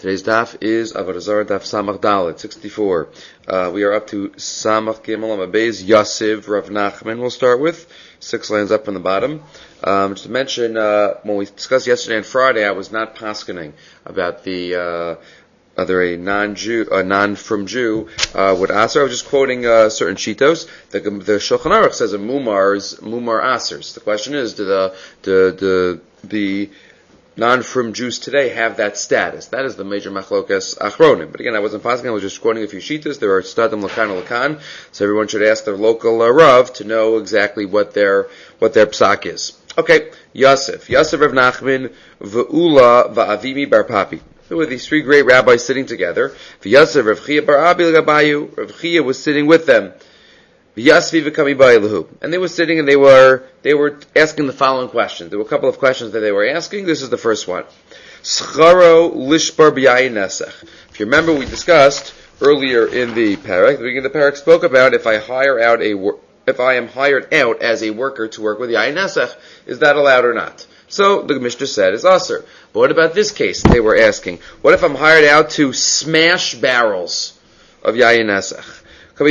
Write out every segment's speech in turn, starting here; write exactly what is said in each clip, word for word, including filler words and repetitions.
Today's daf is Avodah Zarah daf Samach Dalet, sixty-four. Uh, we are up to Samach Gimel Amabez Yasiv Rav Nachman. We'll start with six lines up from the bottom. Um, just to mention, uh, when we discussed yesterday and Friday, I was not paskening about the uh, whether a non-Jew, a non-from Jew uh, would aser. I was just quoting uh, certain shitos. The, the Shulchan Aruch says a mumar's mumar asers. The question is, do the the the the non-from Jews today have that status? That is the major machlokas achronim. But again, I wasn't passing, I was just quoting a few shitas. There are stadim lakan lakan, so everyone should ask their local uh, rav to know exactly what their what their psak is. Okay, Yosef. Yosef Rav Nachman, Ve'ula Va'avimi Bar Papi. There were these three great rabbis sitting together. V'Yosef Rav Chia Bar Abi L'Gabayu. Rav Chia was sitting with them. V'Yasvi V'Kami Ba'ilahu. And they were sitting and they were, they were asking the following questions. There were a couple of questions that they were asking. This is the first one. Scharo Lishbar B'Yayin Nesech. If you remember, we discussed earlier in the parak, the beginning of the parak spoke about if I hire out a, if I am hired out as a worker to work with Yayin Nesech, is that allowed or not? So the Mishnah said it's aser. But what about this case? They were asking, what if I'm hired out to smash barrels of Yayin Nesech? So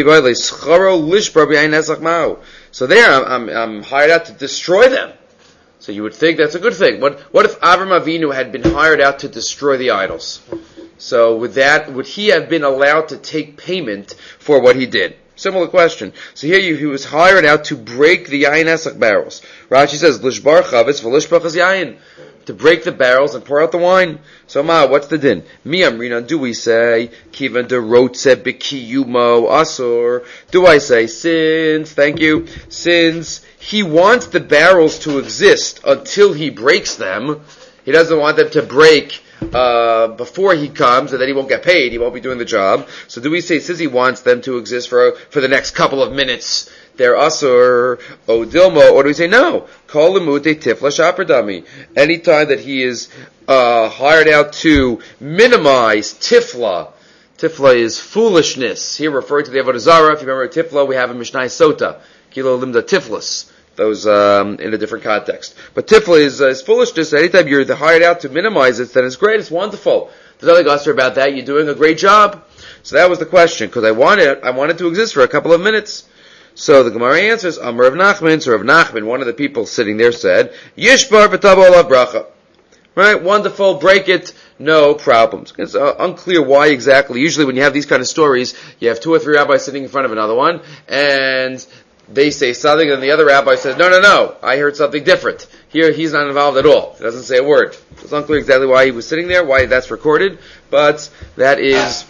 there, I'm, I'm, I'm hired out to destroy them. So you would think that's a good thing. What, what if Avram Avinu had been hired out to destroy the idols? So with that, would he have been allowed to take payment for what he did? Similar question. So here you, he was hired out to break the Yayin Nesech barrels. Rashi says, Lishbar chavetz v'lishbach yayin. To break the barrels and pour out the wine. So ma, what's the din? Mi amrina, do we say, kivan de rotze b'kiyumo asur? Do I say, since, thank you, since he wants the barrels to exist until he breaks them, he doesn't want them to break uh before he comes, and then he won't get paid, he won't be doing the job. So do we say, since he wants them to exist for for the next couple of minutes, they're asur o dilmo, or do we say no? Kol lemute tifla shaperdami. Anytime that he is uh hired out to minimize tifla, tifla is foolishness. Here referring to the Avodah Zarah. If you remember tifla, we have a Mishnah Sota, kilo limda tiflas. Those um, in a different context. But tifla is, uh, is foolishness. Anytime you're hired out to minimize it, then it's great, it's wonderful. There's nothing usher about that. You're doing a great job. So that was the question, because I wanted I wanted to exist for a couple of minutes. So the Gemara answers, Amar Rav Nachman. So Rav Nachman, one of the people sitting there, said, Yishbar v'tabo olav bracha. Right, wonderful, break it, no problems. It's uh, unclear why exactly. Usually when you have these kind of stories, you have two or three rabbis sitting in front of another one, and they say something, and the other rabbi says, no, no, no, I heard something different. Here, he's not involved at all. He doesn't say a word. It's unclear exactly why he was sitting there, why that's recorded, but that is,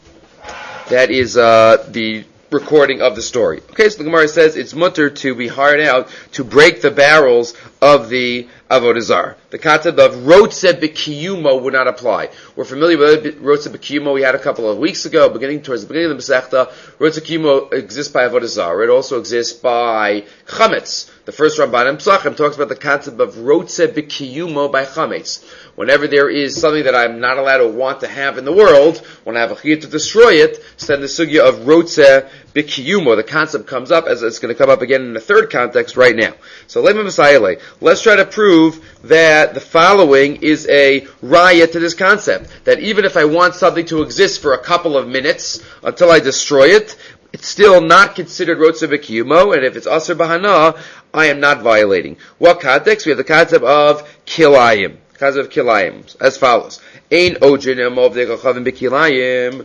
that is, uh, the recording of the story. Okay, so the Gemara says it's mutter to be hired out to break the barrels of the Avodah Zarah. The concept of Rotze B'Kiyumo would not apply. We're familiar with Rotze B'Kiyumo we had a couple of weeks ago, beginning towards the beginning of the Masechta. Rotze B'Kiyumo exists by Avodah Zarah. It also exists by Chametz. The first Ramban in Pesachim talks about the concept of Rotze B'Kiyumo by Chametz. Whenever there is something that I'm not allowed to want to have in the world, when I have a chiyuv to destroy it, so then the sugya of Rotze B'Kiyumo, the concept comes up, as it's going to come up again in the third context right now. So let's try to prove that the following is a raya to this concept. That even if I want something to exist for a couple of minutes until I destroy it, it's still not considered Rotze B'Kiyumo, and if it's Asr B'Hana, I am not violating. What context? We have the concept of Kilayim. Concept of Kilayim. As follows. Ein Ojin Emov Dekachavim B'Kilayim.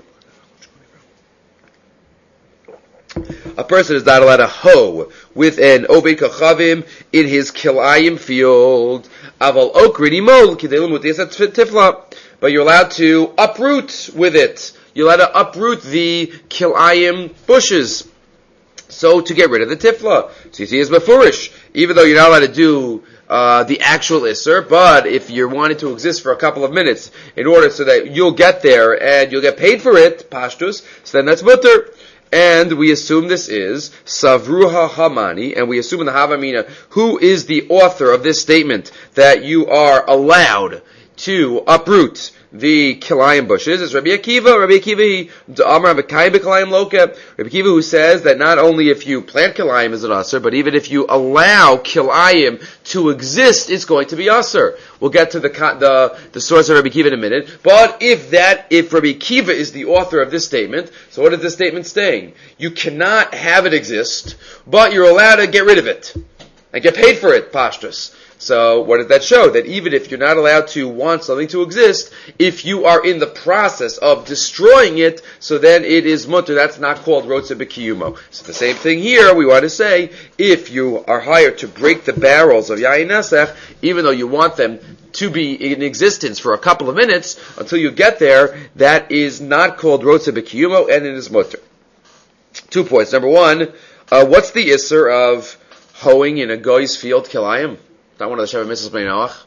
A person is not allowed to hoe with an Oved Kachavim in his Kilayim field. Aval Okrin Imol Kidelim Mutesat Tifla. But you're allowed to uproot with it. You're allowed to uproot the Kilayim bushes. So to get rid of the Tifla. So you see it's Mefurish. Even though you're not allowed to do uh the actual Isser, but if you're wanting to exist for a couple of minutes in order so that you'll get there and you'll get paid for it, Pashtus, so then that's mutter. And we assume this is Savruha Hamani, and we assume in the Havamina, who is the author of this statement that you are allowed to uproot the kilayim bushes is Rabbi Akiva. Rabbi Akiva, he, Amar Abakayim b'kilayim loka. Rabbi Akiva, who says that not only if you plant kilayim is it asur, but even if you allow kilayim to exist, it's going to be asur. We'll get to the the the source of Rabbi Akiva in a minute. But if that, if Rabbi Akiva is the author of this statement, so what is this statement saying? You cannot have it exist, but you're allowed to get rid of it and get paid for it, pashtus. So what does that show? That even if you're not allowed to want something to exist, if you are in the process of destroying it, so then it is mutter. That's not called rotze b'kiyumo. So the same thing here, we want to say, if you are hired to break the barrels of yayin nesach, even though you want them to be in existence for a couple of minutes, until you get there, that is not called rotze b'kiyumo, and it is mutter. Two points. Number one, uh, what's the isser of hoeing in a goy's field kilayim? Not one of the Sheva Mitzvahs Bnei Noach.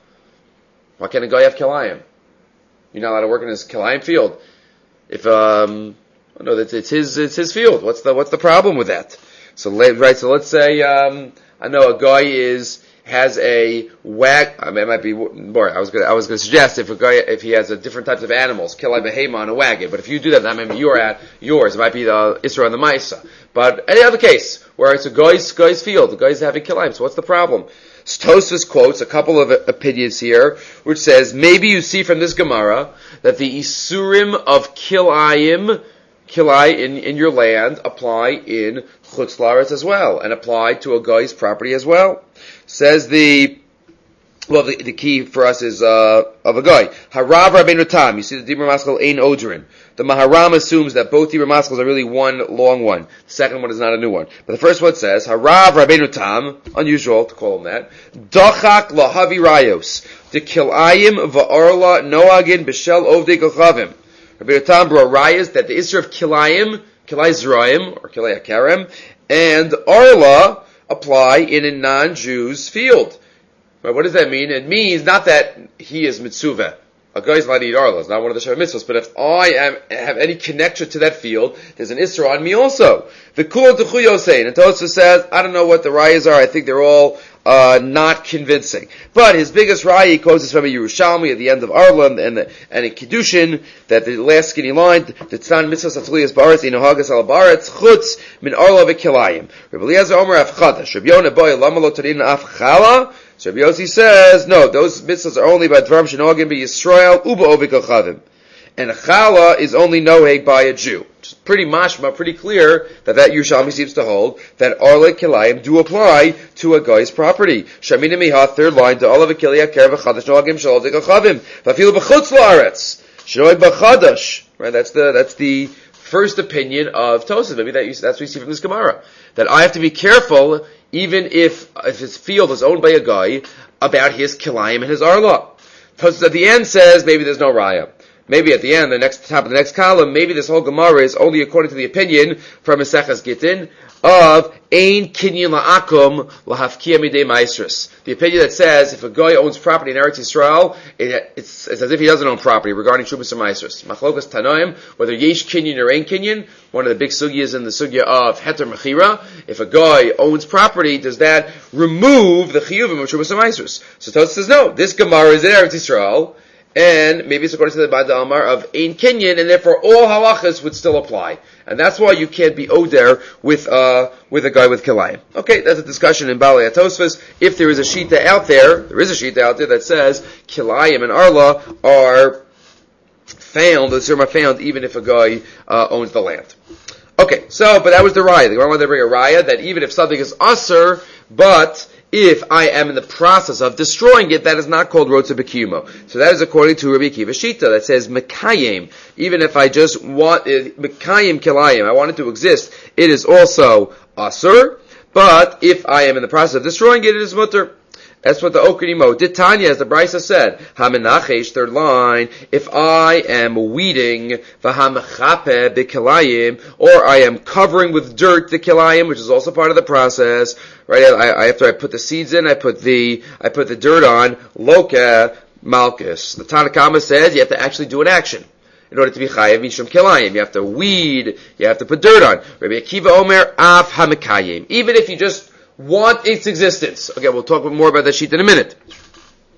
Why can't a guy have kilayim? You're not allowed to work in his kilayim field. If um, oh no, it's, it's his it's his field. What's the what's the problem with that? So right, so let's say um, I know a guy is has a wag. I mean, it might be more. I was gonna I was gonna suggest if a guy if he has a different types of animals, kilayim behema on a wagon. But if you do that, that might be your at yours. It might be the Isra on the Maisa. But any other case where it's a guy's guy's field, the guy's having kilayim. So what's the problem? Tosfos quotes a couple of opinions here, which says maybe you see from this Gemara that the isurim of kilayim, kilai in, in your land apply in chutz la'aretz as well, and apply to a guy's property as well. Says the well, the, the key for us is uh, of a guy. Harav Rabbeinu Tam. You see the Dibur Maskal Ein Odrin. The Maharam assumes that both Dibur Maskals are really one long one. The second one is not a new one. But the first one says, Harav Rabbeinu Tam, unusual to call him that, Dachak Lahavi Rayos, the Kilayim Va'arla Noagin B'Shel Ovdei Kochavim. Rabbeinu Tam brought rayas that the Isra of Kilayim, Kilay Zrayim, or Kilay Akarem, and Arla apply in a non-Jew's field. Right, what does that mean? It means not that he is mitzuvah. A guy is allowed to eat arla. It's not one of the Sheva Mitzvahs. But if I am, have any connection to that field, there's an Isra on me also. The Kul T'chu Yosein. And Tosfos says, I don't know what the rayas are. I think they're all uh, not convincing. But his biggest raya, he quotes is from a Yerushalmi at the end of Arla and, the, and in Kiddushin, that the last skinny line, the Tzan Mitzvah Satzliyas Baretz, Inohagas Al Baretz, Chutz, Min Arla V'Kilayim. Rabbi Eliezer Omer Af Chadash. Rabbi Yonah Boy, Lama Lo Tarin Af Chala. So Rabbi Yossi says, no, those mitzvahs are only by Dvarim Shenogim B'Yisrael Uba Ovi Kochavim. And a chala is only noheg by a Jew. Which is pretty mashma, pretty clear that that Yerushalmi seems to hold that Arla Kilayim do apply to a guy's property. Shamina Miha, third line, to Olav Kilia Kerev Chadash Noagim Shal Ovi Kochavim. Vafilu B'chutz La'aretz. Shenoeg B'chadash. Right, that's the, that's the first opinion of Tosfos. Maybe that you, that's what you see from this Gemara. That I have to be careful even if, if his field is owned by a guy, about his kilayim and his arla. Tosfos at the end says maybe there's no raya. Maybe at the end, the next top of the next column, maybe this whole Gemara is only according to the opinion from Maseches Gittin of Ein Kinyan La'akum Lahafkia Midei Maestris. The opinion that says if a guy owns property in Eretz Yisrael, it, it's, it's as if he doesn't own property regarding Shubas or Maestris. Machlokas Tanoim, whether Yesh Kinyan or Ein Kinyan, one of the big sugyas in the sugya of Heter Mechira, if a guy owns property, does that remove the Chiyuvim of Shubas or Maestris? So Tosfos says no, this Gemara is in Eretz Yisrael, and maybe it's according to the Bad Amar of Ein Kinyan, and therefore all halachas would still apply. And that's why you can't be oder with uh with a guy with kilayim. Okay, that's a discussion in Balei Tosfos. If there is a shita out there, there is a shita out there that says kilayim and arla are found, the Zerma found even if a guy uh, owns the land. Okay, so, but that was the raya. The Gemara wanted to bring a raya that even if something is usher, but if I am in the process of destroying it, that is not called rotze b'kiyumo. So that is according to Rabbi Akiva Shita that says mekayim. Even if I just want it, mekayim kilayim, I want it to exist, it is also asur. But if I am in the process of destroying it, it is mutter. That's what the Okrinimo did. Tanya, as the Brisa said, Hamenachesh, third line, if I am weeding, Vahamechape b'kilayim, or I am covering with dirt the kilayim, which is also part of the process, right? I, I, after I put the seeds in, I put the, I put the dirt on, Loka Malchus. The Tanakama says you have to actually do an action. In order to be chayav mishum kilayim, you have to weed, you have to put dirt on. Rabbi Akiva Omer, Af Hamekayim. Even if you just want its existence. Okay, we'll talk more about that sheet in a minute.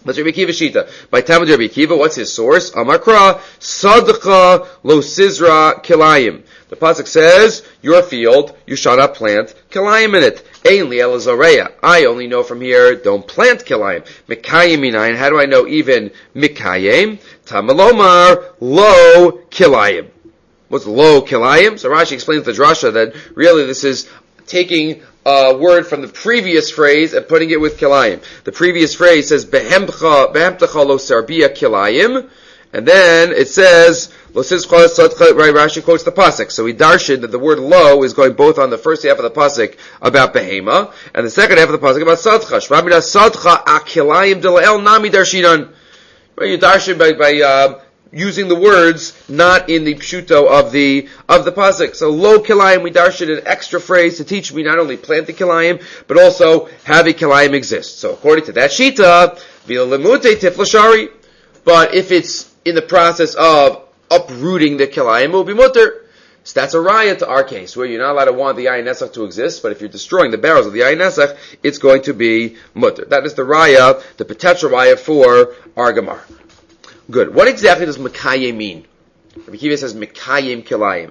But Rabbi Akiva Shita. By Talmud Rabbi Akiva, what's his source? Amakra, Sadqa lo Sizra Kilayim. The pasuk says, your field, you shall not plant Kilayim in it. Ein li elazareya. I only know from here, don't plant Kilayim. Mikayim minayin. How do I know even Mikayim? Tamalomar lo Kilayim. What's lo Kilayim? So Rashi explains the drasha that really this is taking a word from the previous phrase and putting it with kilayim. The previous phrase says behemcha behemtecha lo sarbia kilayim, and then it says lo sizcha sadcha. Right, Rashi quotes the pasuk. So we darshan that the word lo is going both on the first half of the pasuk about behema and the second half of the pasuk about sadcha. Shvamina sadcha akilayim delael nami darshinan. Right, you darshan by by. Uh, using the words not in the pshuto of the of the pasuk. So lo kilayim, we darshan an extra phrase to teach me not only plant the kilayim, but also have a kilayim exist. So according to that shita, v'lemute tiflashari. But if it's in the process of uprooting the kilayim, it will be mutter. So that's a raya to our case, where you're not allowed to want the ayin nesach to exist, but if you're destroying the barrels of the ayin nesach, it's going to be mutter. That is the raya, the potential raya for our gemara. Good. What exactly does Mekayim mean? Rabbi Akiva says Mekayim Kilayim.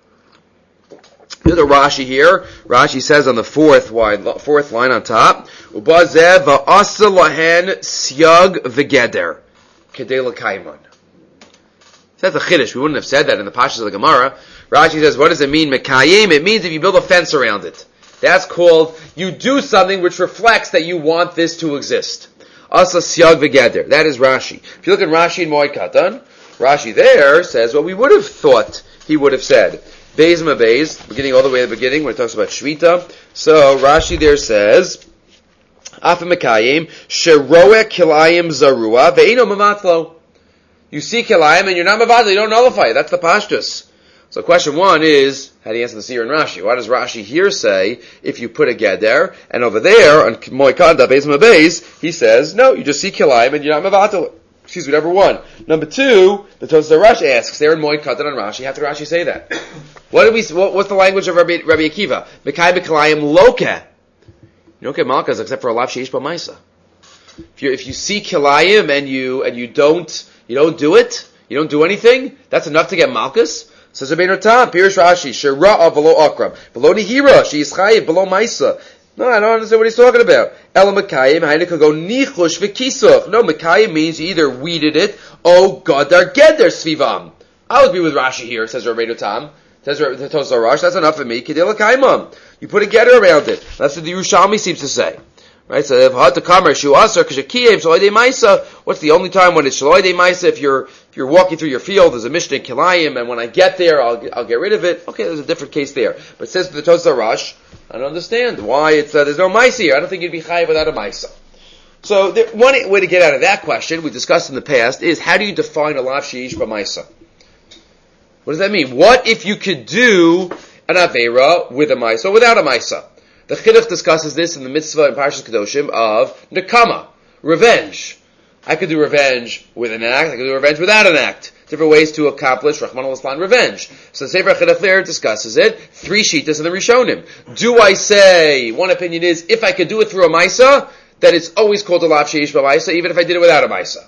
Look at Rashi here. Rashi says on the fourth line, fourth line on top, Ubazeh va'asa lahen syag v'geder kedei l'kaiman. That's a chiddush. We wouldn't have said that in the pashas of the Gemara. Rashi says, what does it mean Mekayim? It means if you build a fence around it. That's called, you do something which reflects that you want this to exist. Asa syag v'geder. That is Rashi. If you look at Rashi in Moed Katan, Rashi there says what we would have thought he would have said. Beis ma beis, beginning all the way to the beginning, when it talks about Shvita. So Rashi there says, Afa Mekayim, sheroeh kilayim zarua, ve'ino mamatlo. You see kilayim and you're not mavatlo, you don't nullify it. That's the pashtus. So question one is, how do you answer the seer in Rashi? Why does Rashi here say, if you put a geder, and over there, on Moikanda, Beis ma beis, he says, no, you just see kilayim and you're not mavatal. Excuse me, number one. Number two, the Tosafos Rush asks, there in Moikanda on Rashi, how did Rashi say that? What did we, what, what's the language of Rabbi, Rabbi Akiva? Mekayim kilayim loke. You don't get malchus except for a lav sheish b'maisa. If you, if you see kilayim and you, and you don't, you don't do it, you don't do anything, that's enough to get malchus? Says Rabbeinu Tam, Pirish Rashi, Shera'a below Akram, below Nihira, she is chayiv, below Maisa. No, I don't understand what he's talking about. Ela Mekayim, Haina could go Nichush v'kisuch. No, Mekayim means you either weeded it, oh Gadar Geder Svivam. I would be with Rashi here, says Rabbeinu Tam. Says the Tosafos Rush, that's enough for me. Kedei l'kaimam. You put a Geder around it. That's what the Yerushalmi seems to say. Right, so if had to come or shu aser kashakiyim shaloi de maisa, what's the only time when it's shaloi de maisa? If you're if you're walking through your field, there's a mishnah in kilayim, and when I get there, I'll I'll get rid of it. Okay, there's a different case there. But it says to the Tosafos Rush, I don't understand why it's uh, there's no maisa here. I don't think you'd be chayiv without a maisa. So there, one way to get out of that question we discussed in the past is how do you define a lav sheish b'maisa? What does that mean? What if you could do an avera with a maisa or without a maisa? The Chinuch discusses this in the mitzvah in Parshas Kedoshim of Nekama, revenge. I could do revenge with an act, I could do revenge without an act. Different ways to accomplish Rahman al-Islam revenge. So the Sefer Chinuch there discusses it, three shitas in the Rishonim. Do I say, one opinion is, if I could do it through a Maisa, that it's always called a Lav Sheish B'Maisa, even if I did it without a Maisa.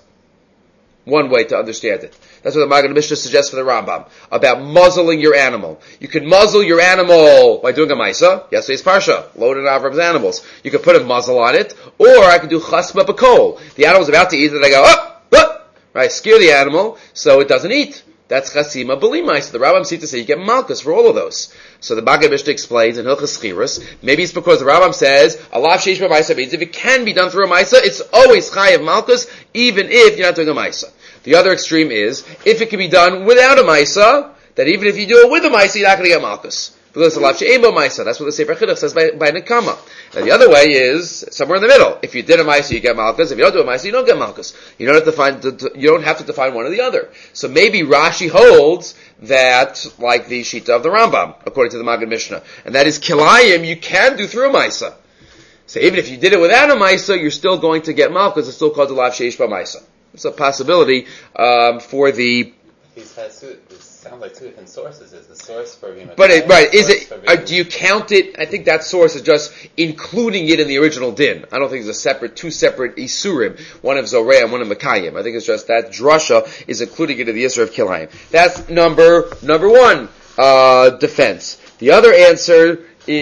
One way to understand it. That's what the Magen Mishnah suggests for the Rambam, about muzzling your animal. You can muzzle your animal by doing a Maisa. Yesterday's Parsha, loaded Avram's animals. You could put a muzzle on it, or I could do Chasma B'Kol. The animal's about to eat, and I go, up, up, right, scare the animal, so it doesn't eat. That's Chasima B'Li Maisa. The Rambam seems to say you get Malchus for all of those. So the Magen Mishnah explains in Hilchos Chirus, maybe it's because the Rambam says, a Lav Sheish B'Maisa means if it can be done through a Maisa, it's always Chayav Malchus, even if you're not doing a Maisa. The other extreme is, if it can be done without a Maisa, that even if you do it with a Maisa, you're not going to get Malchus. Because it's a Lav She'ein Bo Maisa. That's what the Sefer Chinuch says by, by Nekama. And the other way is, somewhere in the middle. If you did a Maisa, you get Malchus. If you don't do a Maisa, you don't get Malchus. You don't have to find, you don't have to define one or the other. So maybe Rashi holds that, like the Shita of the Rambam, according to the Magen Mishnah. And that is, Kilayim, you can do through a Maisa. So even if you did it without a Maisa, you're still going to get Malchus. It's still called the Lav Sheish Bo Maisa. It's a possibility um, for the these has two, this sounds like two different sources. Is the source for Rabbi Mekai? But it, right, is it? For Uh, do you count it? I think that source is just including it in the original din. I don't think it's a separate, two separate isurim, one of Zoreh and one of Mekayim. I think it's just that drasha is including it in the Yisur of Kilayim. That's number number one uh, defense. The other answer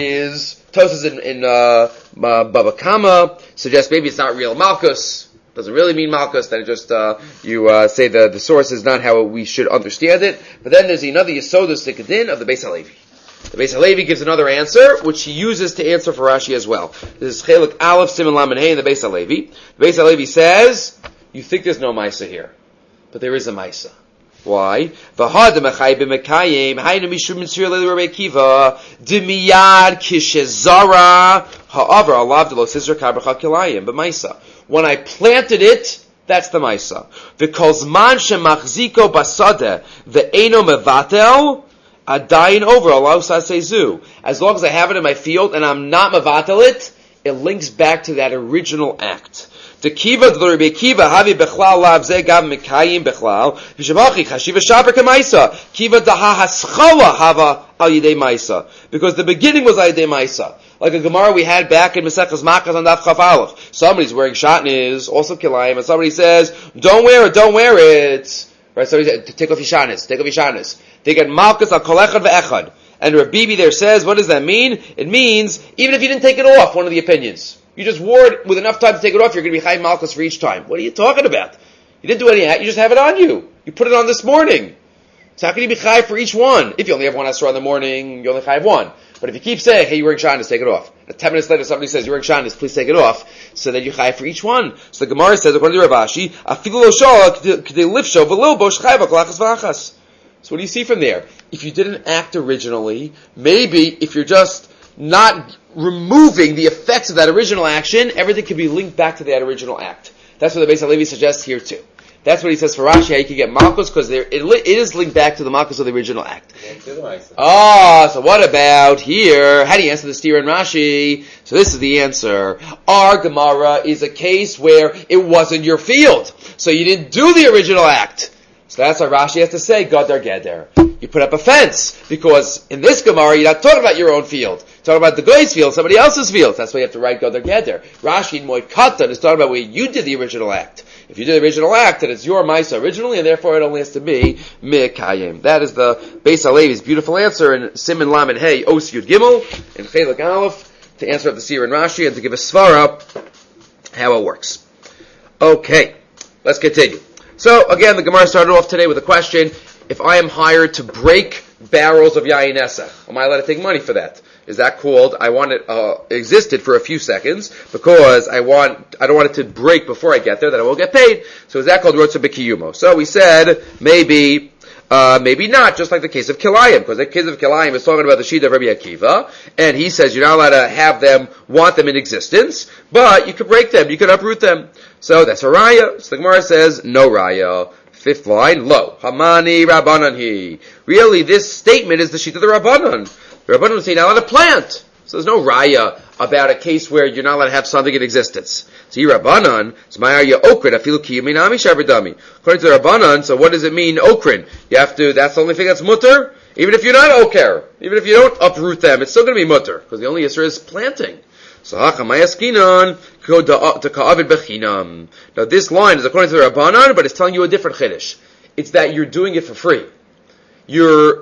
is Tosas in, in uh, Baba Kama suggests maybe it's not real Malchus. Doesn't really mean Malchus, then it just, uh, you, uh, say the, the source is not how we should understand it. But then there's another Yesodus Sikadin of the Beis HaLevi. The Beis HaLevi gives another answer, which he uses to answer for Rashi as well. This is Chelik Aleph Siman Lamed Hey in the Beis HaLevi. The Beis HaLevi says, you think there's no Maisa here. But there is a Maisa. Why? V'ha demachai b'mekayim haynu mishum mitzir leili Rabbi Akiva demiyad kishezara ha'avar alav delo sisra kabracha kilayim b'maisa. When I planted it, that's the maisa. V'kol zman shemachziko basada ve'eno mevatel adayin over alav sasezu. As long as I have it in my field and I'm not mevatel it, it links back to that original act. The kiva the Rabbi Akiva havi bechlal lav ze gav mekayim bechlal v'shemachi chashiva shaper kemaisa kiva daha haschala hava al yidei maisa, because the beginning was al yidei maisa. Like a Gemara we had back in Maseches Makas on Daf Chaf Aleph. Somebody's wearing shatnez, also kilayim, and somebody says, "Don't wear it, don't wear it." Right? So he said, "Take off your shatnez, take off your shatnez." They get malchus al kol echad ve'echad, and Rabbi Bibi there says, "What does that mean?" It means even if you didn't take it off, one of the opinions. You just wore it with enough time to take it off, you're going to be chayv malchus for each time. What are you talking about? You didn't do any hat, you just have it on you. You put it on this morning. So how can you be chayv for each one? If you only have one asra in the morning, you only chayv one. But if you keep saying, hey, you're wearing shandas, take it off. And ten minutes later somebody says, you're wearing shandas, please take it off. So then you chayv for each one. So the Gemara says, according to Rav Ashi, afilu lo shal k'dei lifsho v'lo bo shchayv ha'kolachas v'achas. So what do you see from there? If you didn't act originally, maybe if you're just not removing the effects of that original action, everything can be linked back to that original act. That's what the Beis HaLevi suggests here too. That's what he says for Rashi, how you can get malchus, because it, it is linked back to the malchus of the original act. Ah, oh, so what about here? How do you answer the steer in Rashi? So this is the answer. Our Gemara is a case where it wasn't your field, so you didn't do the original act. So that's what Rashi has to say, Gadar Geder. You put up a fence, because in this Gemara, you're not talking about your own field. You're talking about the Goy's field, somebody else's field. That's why you have to write Gadar Geder. Rashi in Moed Katan is talking about where you did the original act. If you did the original act, then it's your Maisa originally, and therefore it only has to be Mekayim. That is the Beis HaLevi's beautiful answer in Siman Lamed Hey, Os Yud Gimel, in Chelik Aleph, to answer up the Seer in Rashi, and to give a svara how it works. Okay, let's continue. So, again, the Gemara started off today with a question: if I am hired to break barrels of Yayin Esach, am I allowed to take money for that? Is that called, I want it, uh, existed for a few seconds, because I want, I don't want it to break before I get there, then I won't get paid. So is that called Rotza B'Kiyumo? So we said, maybe, uh, maybe not, just like the case of Kilayim, because the case of Kilayim is talking about the Shida of Rabbi Akiva, and he says you're not allowed to have them, want them in existence, but you could break them, you could uproot them. So that's a raya. So the Gemara says, no raya. Fifth line, lo. Hamani Rabbanan hi. Really, this statement is the Shita of the Rabbanan. The Rabbanan would say you're not allowed to plant. So there's no raya about a case where you're not allowed to have something in existence. So you Rabbanan, so my arya okrin, afilu kiyaminami shabridami. According to the Rabbanan, so what does it mean, okrin? You have to, that's the only thing that's mutter? Even if you're not oker, even if you don't uproot them, it's still going to be mutter, because the only issue is planting. So hachamayaskinan to ka'avid bechinam. Now this line is according to the Rabbanan, but it's telling you a different chiddush. It's that you're doing it for free. You're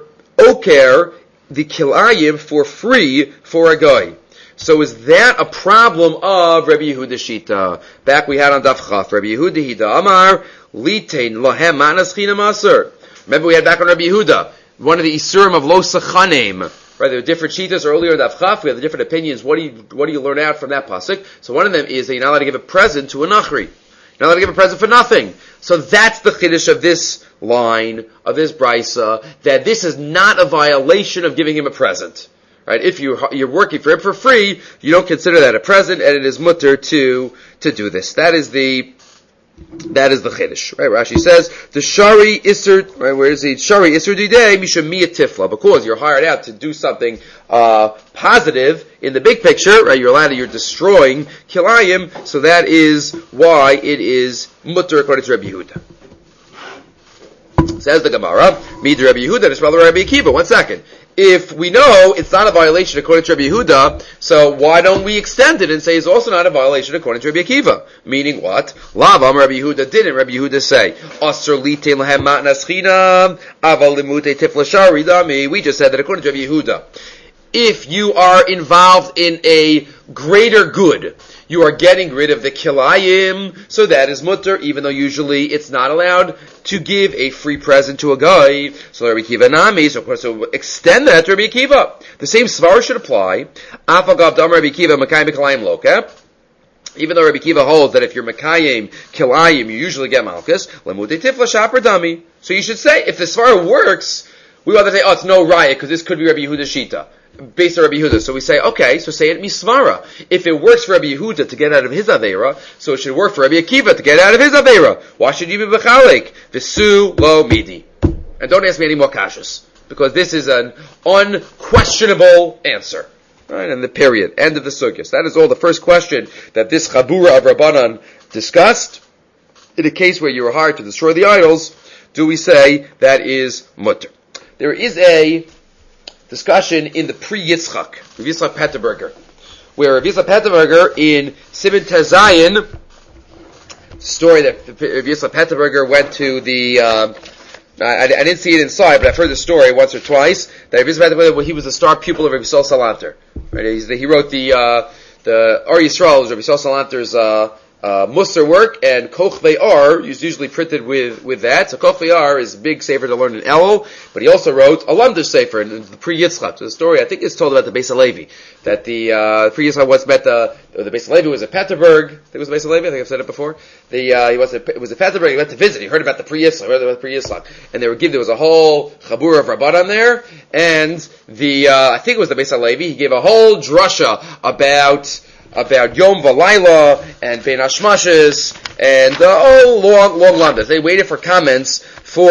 oker the kilayim for free for a guy. So is that a problem of Rabbi Yehuda Shita? Back we had on Daf Chaf, Rabbi Yehuda Hida Amar Litein Lohem Manas Chinam Aser. Remember we had back on Rabbi Yehuda, one of the Isurim of Lo Sachanim. Right, there were different shitas earlier in Daf Chaf. We have the different opinions. What do you what do you learn out from that pasuk? So one of them is that you're not allowed to give a present to a nachri. You're not allowed to give a present for nothing. So that's the chiddush of this line, of this brisa, that this is not a violation of giving him a present. Right? If you you're working for him for free, you don't consider that a present, and it is mutter to to do this. That is the That is the chiddush, right? Rashi says the shari iser, right? Where is he? Shari iser didei misha miyat tifla, because you're hired out to do something uh, positive in the big picture, right? You're allowed to, you're destroying kilayim, so that is why it is mutter according to Rabbi Yehuda. Says the Gemara, Mid Rabbi Yehuda, Nishmal Rabbi Akiva. One second. If we know it's not a violation according to Rabbi Yehuda, so why don't we extend it and say it's also not a violation according to Rabbi Akiva? Meaning what? Lavam Rabbi Yehuda didn't. Rabbi Yehuda say, Asr litin lahem matnas chinam, aval limute tifla shari dami. We just said that according to Rabbi Yehuda, if you are involved in a greater good, you are getting rid of the kilayim, so that is mutter, even though usually it's not allowed to give a free present to a guy. So Rabbi Akiva nami, so of course, so extend that to Rabbi Akiva. The same svar should apply. Afagav dam Rabbi Akiva makayim kilayim loka. Even though Rabbi Akiva holds that if you're makayim kilayim, you usually get malchus. Lemudei tifla shaper dami. So you should say, if the svar works, we ought to say, oh, it's no riot, because this could be Rabbi Yehuda's shita, based on Rabbi Yehuda. So we say, okay, so say it misvara. If it works for Rabbi Yehuda to get out of his aveira, so it should work for Rabbi Akiva to get out of his aveira. Why should you be b'chalek? V'su lo midi. And don't ask me any more kashas, because this is an unquestionable answer. Right, and the period. End of the sugyas. That is all the first question that this chabura of Rabbanan discussed. In a case where you are hired to destroy the idols, do we say that is mutter? There is a discussion in the pre-Yitzchak, Rav Yitzchak Petterberger, where Rav Yitzchak Petterberger in Siman Tezayin, story that Rav Yitzchak Petterberger went to the, uh, I, I didn't see it inside, but I've heard the story once or twice, that Rav Yitzchak Petterberger, he was a star pupil of Rav Yisrael Salanter. Right? He's the, he wrote the, uh, the Ar Yisrael, Rav Yisrael Salanter's, uh, Uh, Musar work, and Koch Ve'ar is usually printed with, with that. So Koch Ve'ar is a big sefer to learn in Elul, but he also wrote a Lamdish sefer in the pre-Yitzchak. So the story, I think, is told about the Beis Halevi, that the, uh, pre-Yitzchak once met the, the Beis Halevi was at Petterberg. I think it was Beis Halevi, I think I've said it before. The, uh, he was at, it was at Petterberg, he went to visit, he heard about the pre-Yitzchak, heard about the pre-Yitzchak. And they were given, there was a whole chabur of Rabbanan there, and the, uh, I think it was the Beis Halevi, he gave a whole drasha about, about Yom Valayla and Ben Hashmashes and uh, oh, long, long Lamdas. They waited for comments for,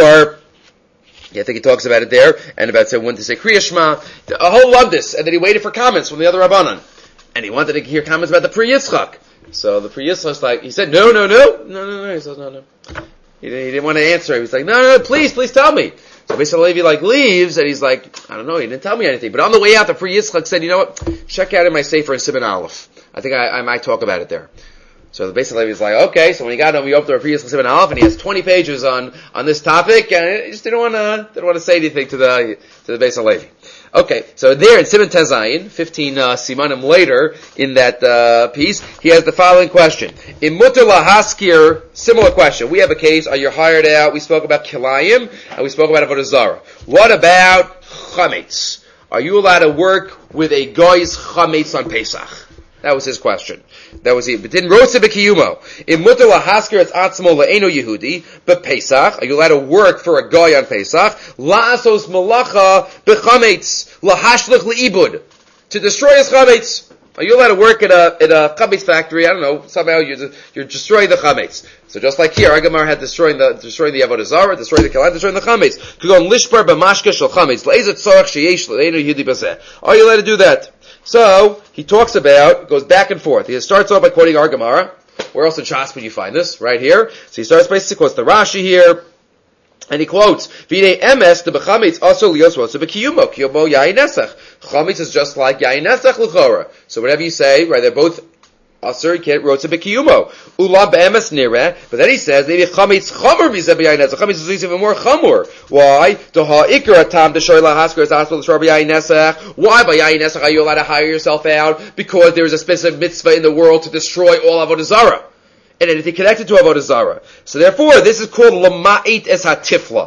yeah, I think he talks about it there, and about say, when to say Kriya Shema, a whole Lamdas, and then he waited for comments from the other Rabbanan. And he wanted to hear comments about the Pri Yitzchak. So the Pri Yitzchak's like, he said, no, no, no, no, no, no, he says, no, no. He didn't, he didn't want to answer. He was like, no, no, no, please, please tell me. So basically Levi like leaves, and he's like, I don't know, he didn't tell me anything. But on the way out, the Pri Yitzchak said, you know what, check out in my sefer in Siman Aleph. I think I, I might talk about it there. So the basically he's like, okay, so when he got home, we opened our Pri Yitzchak Siman Aleph, and he has twenty pages on, on this topic, and he just didn't want to, didn't want to say anything to the, to the Beis Halevi. Okay, so there in Siman Tezayin, fifteen uh, simanim later in that uh, piece, he has the following question. In Mutter Lahaskir, similar question. We have a case, are you hired out? We spoke about Kilayim, and we spoke about Avodah Zarah. What about Chametz? Are you allowed to work with a guy's Chametz on Pesach? That was his question. That was it. But didn't rosa b'kiyumo. In mutter lahasker it's atzmo le'eno Yehudi. But Pesach, are you allowed to work for a guy on Pesach? La'asos malacha b'chametz lahashlich le'ibud, to destroy his chametz. Are you allowed to work at a at a chametz factory? I don't know. Somehow you're you're destroying the chametz. So just like here, Agamar had destroying the destroying the avodah zarah, destroying the kalan, destroying the chametz. Kugon lishbar b'mashka shel chametz le'ezet tzorach sheyesh le'eno Yehudi b'zeh. Are you allowed to do that? So, he talks about, goes back and forth. He starts off by quoting our Gemara. Where else in Shas would you find this? Right here. So he starts by, he quotes the Rashi here, and he quotes, V'nei emes, the b'chametz also lios rosa b'kiyumo, kiyumo yayin nesach. Chametz is just like yayin nesach l'chora. So whatever you say, right, they're both Asur, you can't rotza b'kiyumo. Ula be'emes nireh. But then he says, maybe chametz chamur mizeh b'yayin nesach. Chametz is even more chamur. Why? Doha ikar atam d'shoy lahasker is asper l'shor b'yayin nesach. Why by yayin nesach are you allowed to hire yourself out? Because there is a specific mitzvah in the world to destroy all avodah zarah and anything connected to avodah zarah. So therefore, this is called lama'it es hatifla.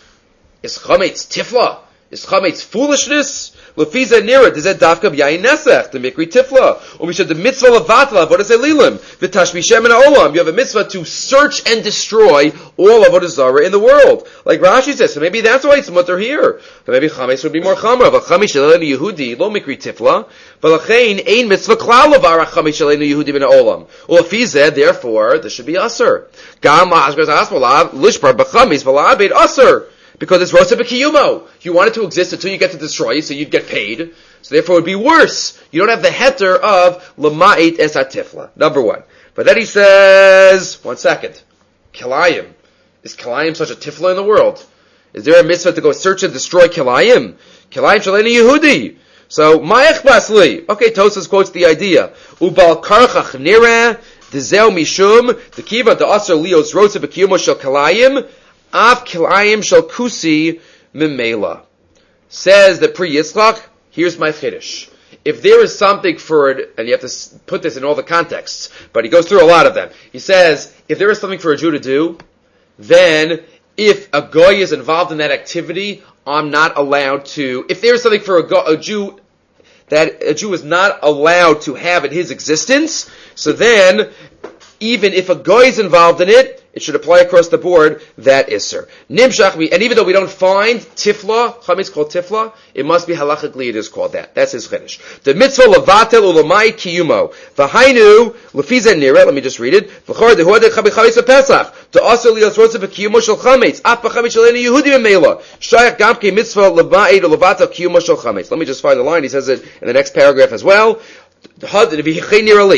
Is chametz tifla? Is chametz foolishness? Lefiza nira dizet dafka b'yayin nesach the mikri tifla. Or we said the mitzvah levatla avodah zelilim v'tashmishem and olam. You have a mitzvah to search and destroy all avodah zarah in the world, like Rashi says. So maybe that's why it's mutter here. But maybe chametz would be more chamra. But chametz shelenu Yehudi lo mikri tifla. But lachein ein mitzvah klal levarach chametz shelenu Yehudi ben olam. Or lefiza, therefore, this should be aser. Gam la'asgaz asmolav lishbar b'chametz v'la'abed aser. Because it's rosa b'kiyumo. You want it to exist until you get to destroy it, so you'd get paid. So therefore it would be worse. You don't have the heter of lama'it es hatifla. Number one. But then he says, one second. Kilayim. Is Kilayim such a tifla in the world? Is there a mitzvah to go search and destroy Kilayim? Kilayim Shaleni Yehudi. So, Ma'echbas li. Okay, Tosas quotes the idea. Ubal karchach nira, dezeu mishum, dekiva da'asar lios rotze b'kiyumo shel Kilayim, av Kilayim shel kusi mimela. Says the Pri Yitzchak, here's my chiddush. If there is something for it, and you have to put this in all the contexts, but he goes through a lot of them. He says, if there is something for a Jew to do, then if a goy is involved in that activity, I'm not allowed to, if there is something for a, go, a Jew, that a Jew is not allowed to have in his existence, so then, even if a goy is involved in it, it should apply across the board, that isser. Nimshach, and even though we don't find tifla, chametz called tifla, it must be halachically it is called that. That's his chiddush. The mitzvah levatel ulamai kiyumo. V'hainu, lefizen nira, let me just read it. V'chor dehuadek chabichavis v'pesach. To also lios rotze v'kiyumo shel chametz. Ap b'chametz shaleni Yehudi v'meila. Shayach gamke mitzvah levaid ulevatel kiyumo shel chametz. Let me just find the line. He says it in the next paragraph as well. The had and this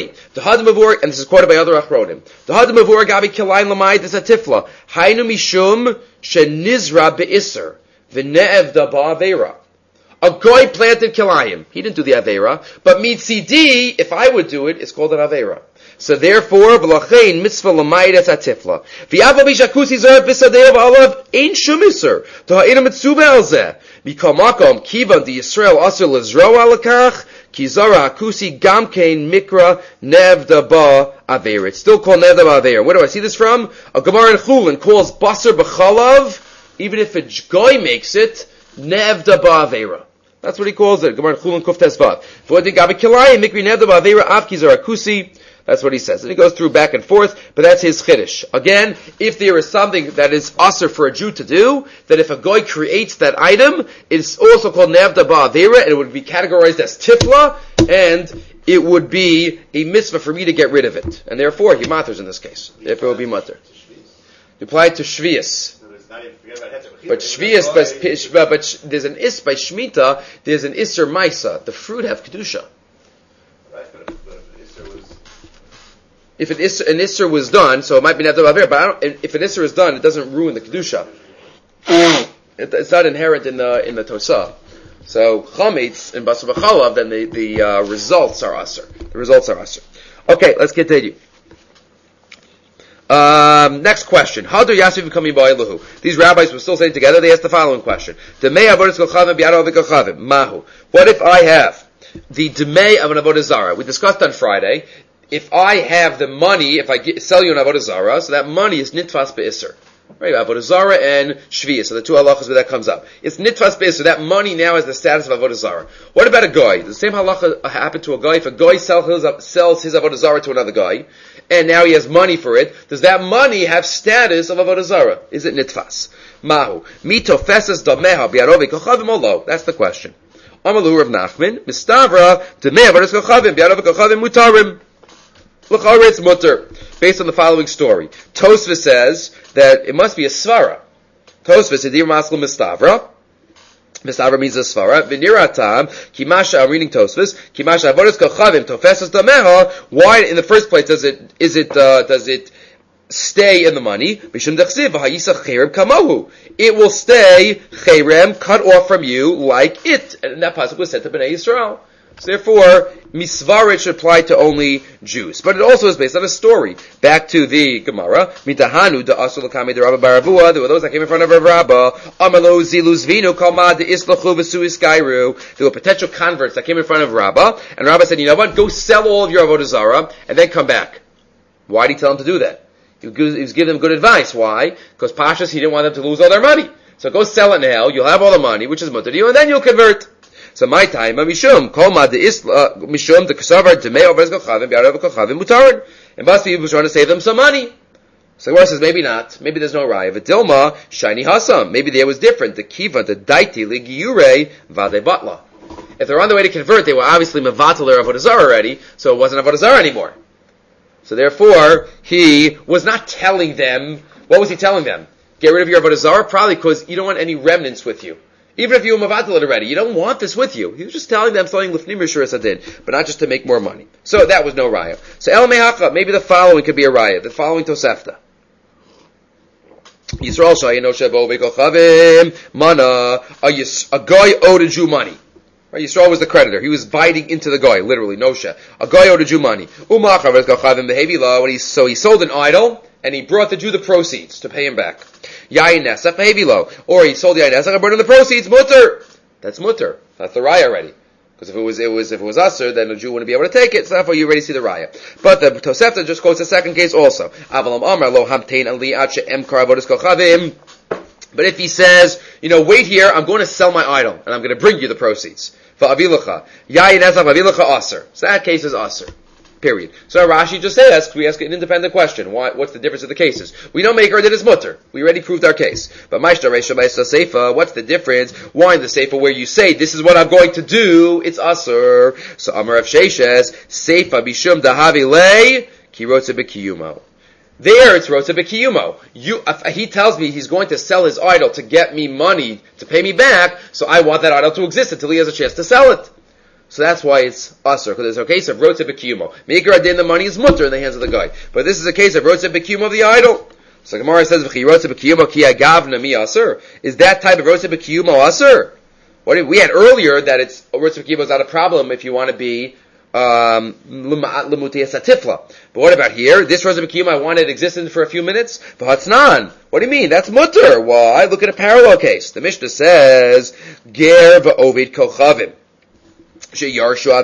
is quoted by other achronim. The had mavur gabi kilayin lamayit is a tifla. Hainu mishum shenizra beiser v'ne'evda ba'avera. A goy planted kilayim. He didn't do the avera, but mitzidi, if I would do it, it's called an avera. So therefore, v'lachein mitzvah lamayit is a tifla. V'yavo bishakusi zer b'sadei of olav ein shum iser. To ha'ina mitzube al zeh. Mikol makom kivan di Yisrael asur lezro alakach. Kizara Akusi Gamkein Mikra Nevda Ba Aveir. It's still called Nevda Ba Aveir. Where do I see this from? A Gemara in Chulin calls Basar B'chalav, even if a goy makes it, Nevda Ba Aveira. That's what he calls it. Gemara in Chulin Kuf Tesvav. V'odin Gabi Kilayim Mikri Nevda Ba Aveira Av Kizara Akusi. That's what he says. And he goes through back and forth, but that's his chiddush. Again, if there is something that is asur for a Jew to do, that if a goy creates that item, it's also called nevda ba'avera, and it would be categorized as tifla, and it would be a mitzvah for me to get rid of it. And therefore, he matters in this case. Therefore, it would be mutter. You apply it to shvius. But shvius, but, but there's an is by shmita, there's an isser maisa. The fruit have kedusha. If an isser, an isser was done, so it might be not aver, but I don't, if an isser is done, it doesn't ruin the kedusha. it, it's not inherent in the in the tosah. So chametz and basar b'chalav, then the the uh, results are aser. The results are aser. Okay, let's continue. Um, next question. How do Yasif become Yiba'ilahu? These rabbis were still sitting together. They asked the following question: Mahu. What if I have the demei of an avodah zarah? We discussed on Friday. If I have the money, if I get, sell you an avodah zarah, so that money is nitfas be'isser. Right, avodah zarah and shviyah, so the two halachas where that comes up. It's nitfas be'isser, that money now has the status of avodah zarah. What about a guy? The same halacha happened to a guy. If a guy sells his, sells his avodah zarah to another guy, and now he has money for it, does that money have status of avodah zarah? Is it nitfas? Mahu. Mito fesas dameha bi'arovi kochavim olo. That's the question. Amalu Rav Nachman, mistavra, dameha avodah kochavim bi'arovi kochavim mutarim. L'chara it's mutter, based on the following story. Tosfos says that it must be a svara. Tosfos says, "Dir maskul mistavra." Mistavra means a svara. V'niratam kimasha. I'm reading Tosfos. Kimasha avodas kochavim tofesas dameha. Why, in the first place, does it is it uh, does it stay in the money? Mishum dechsiv v'hayisach cherem kamohu. It will stay cherem, cut off from you like it. And that pasuk was said to Bnei Yisrael. So therefore, misvarit should apply to only Jews. But it also is based on a story. Back to the Gemara. Mitahanu da asul kami de Rabba Baravua. There were those that came in front of Rabba. Amalo ziluz vinu kalma de islachu v'suis gairu. There were potential converts that came in front of Rabba. And Rabba said, you know what? Go sell all of your avodah zarah and then come back. Why did he tell them to do that? He was giving them good advice. Why? Because Pashas, he didn't want them to lose all their money. So go sell it now. You'll have all the money, which is mutter to you, and then you'll convert. So my time, mishum kolma de isla mishum de kasavar de mei over kochavim bi'arav kochavim mutarin. It must be he was trying to save them some money. So the Gemara says maybe not. Maybe there's no raya. V'dilma shiny hasam. Maybe there was different. The kiva the daiti ligiyure vade batla. If they're on the way to convert, they were obviously mevatel their avodah zarah already, so it wasn't avodah zarah anymore. So therefore, he was not telling them. What was he telling them? Get rid of your avodah zarah, probably because you don't want any remnants with you. Even if you were mavatel it already, you don't want this with you. He was just telling them something lifnim b'shuras adin, but not just to make more money. So that was no raya. So el mehacha, maybe the following could be a raya. The following tosefta. Yisrael Shayino Shebo Bekochavim Mana. A, Yis, a guy owed a Jew money. Right? Yisrael was the creditor. He was biting into the guy, literally, Nosha. A guy owed a Jew money. Umachav Bekochavim Behevila. When he so he sold an idol and he brought the Jew the proceeds to pay him back. Yain Nesach Behevilo. Or he sold Yain Nesach and brought him the proceeds. Mutter. That's mutter. That's the raya already. Because if it was, it was, if it was usher, then the Jew wouldn't be able to take it. So therefore, you already see the raya. But the Tosefta just quotes the second case also. Avalam Amar lo hamtein ali ache emkar avodas kochavim. But if he says, you know, wait here, I'm going to sell my idol and I'm going to bring you the proceeds. For avilacha, yayin esav avilacha aser. So that case is aser. Period. So Rashi just asks, we ask an independent question. Why, what's the difference of the cases? We don't make her that it's mutter. We already proved our case. But Maishta Reisha Maishta Seifa, what's the difference? Why in the Seifa where you say, this is what I'm going to do, it's Asur. So Amar of Sheishes, Seifa Bishum Dahavi Lei, Ki Rotze B'Kiyumo. There it's Rotze B'Kiyumo. You, he tells me he's going to sell his idol to get me money, to pay me back, so I want that idol to exist until he has a chance to sell it. So that's why it's asur, because there's a case of rotze b'kiyumo. Meikar adin, the money is mutter in the hands of the guy. But this is a case of rotze b'kiyumo of the idol. So Gemara says, v'chi rotze b'kiyumo ki agavna mi asur. Is that type of rotze b'kiyumo asur? What did, we had earlier that it's, rotze b'kiyumo is not a problem if you want to be, um, l'mutiyas atifla. But what about here? This rotze b'kiyumo, I want it existent for a few minutes. V'hatznan. What do you mean? That's mutter. Why? Look at a parallel case. The Mishnah says, ger v'ovid kochavim. What if